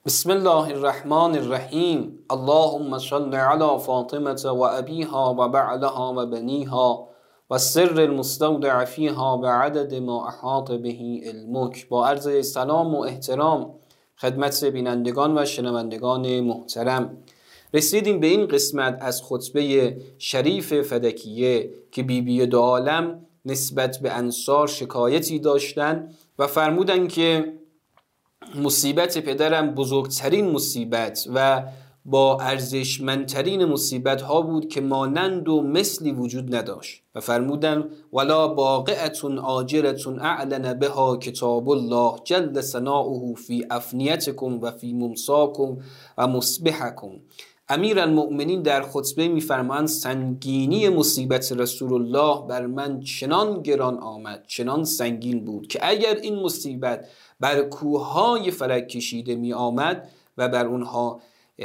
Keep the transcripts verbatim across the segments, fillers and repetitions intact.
بسم الله الرحمن الرحیم. اللهم صل علی فاطمة و ابیها و بعلها و بنیها و سر المستودع فیها بعدد ما احاط به علمک. با عرض سلام و احترام خدمت بینندگان و شنوندگان محترم، رسیدیم به این قسمت از خطبه شریف فدکیه که بی بی دو عالم نسبت به انصار شکایتی داشتن و فرمودن که مصیبت پدرم بزرگترین مصیبت و با ارزشمندترین مصیبت ها بود که مانند و مثلی وجود نداشت و فرمودن ولا باقعتون آجرتون اعلن بها کتاب الله جل ثناؤه فی افنیتکم و فی ممساکم و مصبحکم. امیر المؤمنین در خطبه میفرمایند سنگینی مصیبت رسول الله بر من چنان گران آمد، چنان سنگین بود که اگر این مصیبت بر کوههای فلک کشیده می آمد و بر اونها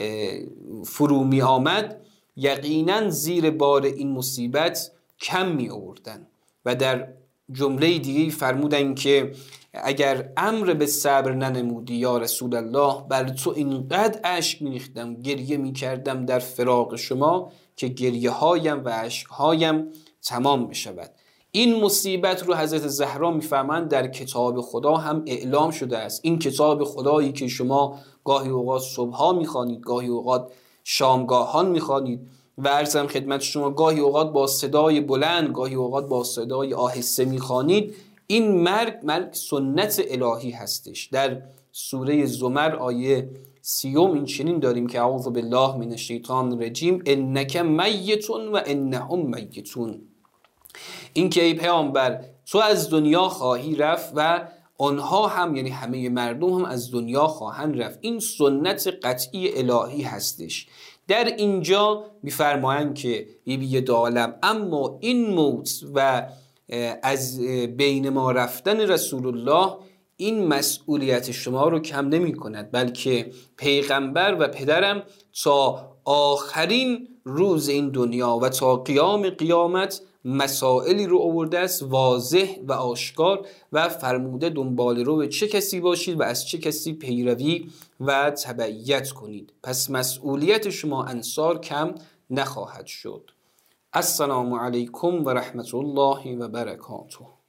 فرو می آمد، یقینا زیر بار این مصیبت کم می آوردن. و در جمله دیگه فرمودن که اگر امر به صبر ننمودی یا رسول الله، بر تو اینقدر اشک می ریختم، گریه می کردم در فراق شما که گریه هایم و اشک هایم تمام بشود. این مصیبت رو حضرت زهرا میفهمند در کتاب خدا هم اعلام شده است. این کتاب خدایی که شما گاهی اوقات صبحا میخوانید، گاهی اوقات شامگاهان میخوانید و عرضم خدمت شما گاهی اوقات با صدای بلند، گاهی اوقات با صدای آهسته میخوانید، این مرگ مرگ سنت الهی هستش. در سوره زمر آیه سیوم این چنین داریم که اعوذ بالله من الشیطان الرجیم انک میتون و انهم میتون. این که ای پیامبر تو از دنیا خواهی رفت و آنها هم، یعنی همه مردم هم از دنیا خواهند رفت. این سنت قطعی الهی هستش. در اینجا میفرمایند که بی بی دو عالم اما این موت و از بین ما رفتن رسول الله این مسئولیت شما رو کم نمی کند، بلکه پیغمبر و پدرم تا آخرین روز این دنیا و تا قیام قیامت مسائلی رو آورده است واضح و آشکار و فرموده دنبال رو به چه کسی باشید و از چه کسی پیروی و تبعیت کنید. پس مسئولیت شما انصار کم نخواهد شد. السلام علیکم و رحمت الله و برکاته.